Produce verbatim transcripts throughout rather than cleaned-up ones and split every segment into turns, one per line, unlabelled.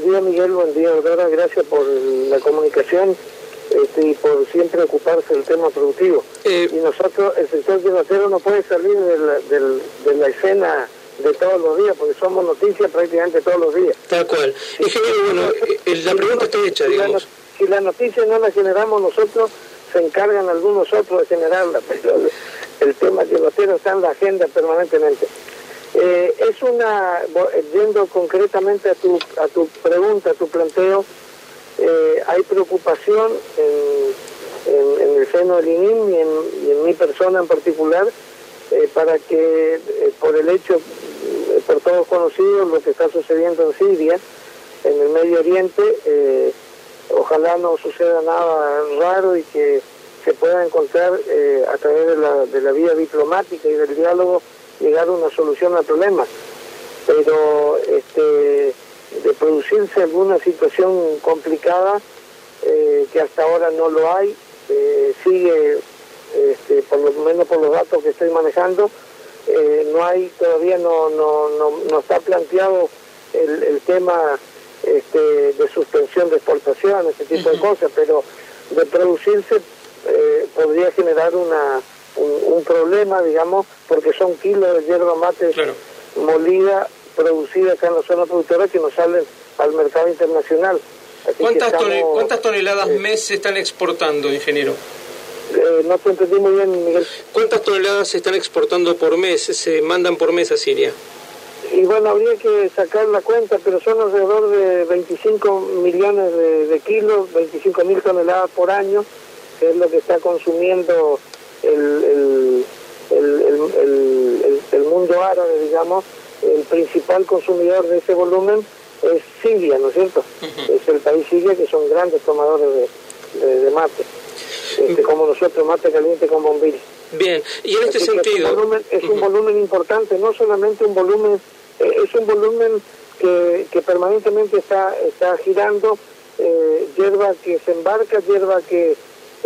día, Miguel, buen día, Aurora, gracias por la comunicación este, y por siempre ocuparse del tema productivo. Eh, y nosotros, el sector yerbatero no puede salir de la, de, de la escena de todos los días, porque somos noticias prácticamente todos los días.
Tal cual. Ingeniero, bueno, eh, la pregunta está hecha, digamos.
Si la, si la noticia no la generamos nosotros, se encargan algunos otros de generarla, pero el, el tema yerbatero está en la agenda permanentemente. Eh, es una, yendo concretamente a tu, a tu pregunta, a tu planteo, eh, hay preocupación en, en, en el seno del I N I M y en, y en mi persona en particular, eh, para que eh, por el hecho, eh, por todos conocidos, lo que está sucediendo en Siria, en el Medio Oriente, eh, ojalá no suceda nada raro y que se pueda encontrar eh, a través de la, de la vía diplomática y del diálogo llegar a una solución al problema. Pero este, de producirse alguna situación complicada, eh, que hasta ahora no lo hay, eh, sigue, este, por lo menos por los datos que estoy manejando, eh, no hay, todavía no, no, no, no está planteado el, el tema este, de suspensión de exportación, ese tipo uh-huh. de cosas, pero de producirse eh, podría generar una Un, un problema, digamos, porque son kilos de yerba mate claro. molida, producida acá en la zona productora, que nos salen al mercado internacional. Así
¿Cuántas,
estamos,
tone, ¿Cuántas toneladas eh, mes se están exportando, ingeniero?
Eh, no te entendí muy bien, Miguel.
¿Cuántas toneladas se están exportando por mes, se mandan por mes a Siria?
Y bueno, habría que sacar la cuenta, pero son alrededor de veinticinco millones de, de kilos, veinticinco mil toneladas por año, que es lo que está consumiendo El, el, el, el, el, el mundo árabe, digamos. El principal consumidor de ese volumen es Siria, ¿no es cierto? Uh-huh. Es el país Siria, que son grandes tomadores de, de, de mate, este, uh-huh. como nosotros, mate caliente con bombil.
Bien, y en este Así sentido...
Es, un volumen, es uh-huh. un volumen importante, no solamente un volumen, eh, es un volumen que, que permanentemente está, está girando, eh, hierba que se embarca, hierba que...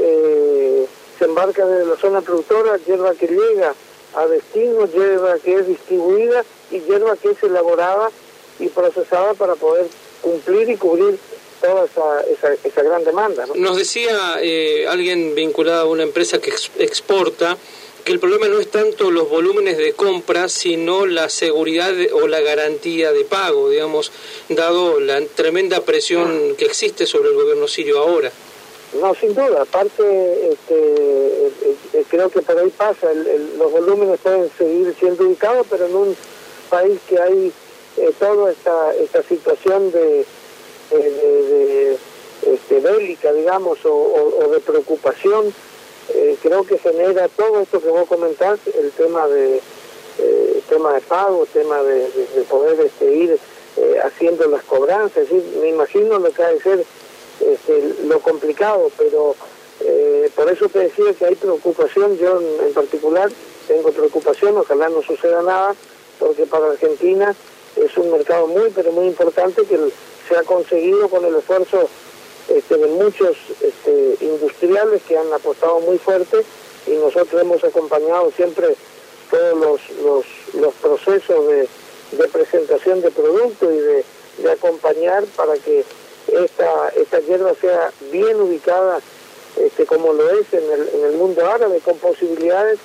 Eh, se embarca desde la zona productora, hierba que llega a destino, hierba que es distribuida y hierba que es elaborada y procesada para poder cumplir y cubrir toda esa, esa, esa gran demanda, ¿no?
Nos decía eh, alguien vinculado a una empresa que ex exporta que el problema no es tanto los volúmenes de compra, sino la seguridad de, o la garantía de pago, digamos, dado la tremenda presión que existe sobre el gobierno sirio ahora.
No, sin duda, aparte este, eh, eh, creo que por ahí pasa, el, el, los volúmenes pueden seguir siendo ubicados, pero en un país que hay eh, toda esta, esta situación de, de, de, de este, bélica, digamos, o, o, o de preocupación, eh, creo que genera todo esto que vos comentás, el tema de eh, tema de pago, tema de, de, de poder este, ir eh, haciendo las cobranzas, es decir, me imagino lo que ha de ser Este, lo complicado, pero eh, por eso te decía que hay preocupación. Yo en, en particular tengo preocupación, ojalá no suceda nada, porque para Argentina es un mercado muy pero muy importante que se ha conseguido con el esfuerzo este, de muchos este, industriales que han apostado muy fuerte, y nosotros hemos acompañado siempre todos los, los, los procesos de, de presentación de productos y de, de acompañar para que esta esta hierba sea bien ubicada, este, como lo es en el, en el mundo árabe, con posibilidades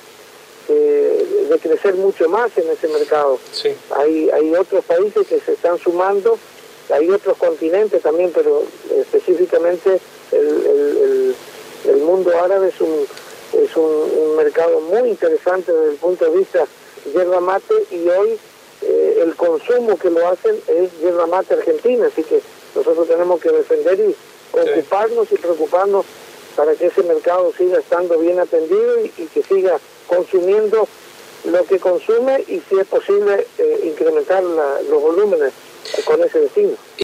eh, de crecer mucho más en ese mercado.
Sí.
Hay hay otros países que se están sumando, hay otros continentes también, pero específicamente el, el, el, el mundo árabe es un es un, un mercado muy interesante desde el punto de vista yerba mate, y hoy eh, el consumo que lo hacen es yerba mate argentina, así que nosotros tenemos que defender y ocuparnos sí. y preocuparnos para que ese mercado siga estando bien atendido y, y que siga consumiendo lo que consume, y si es posible eh, incrementar la, los volúmenes con ese destino.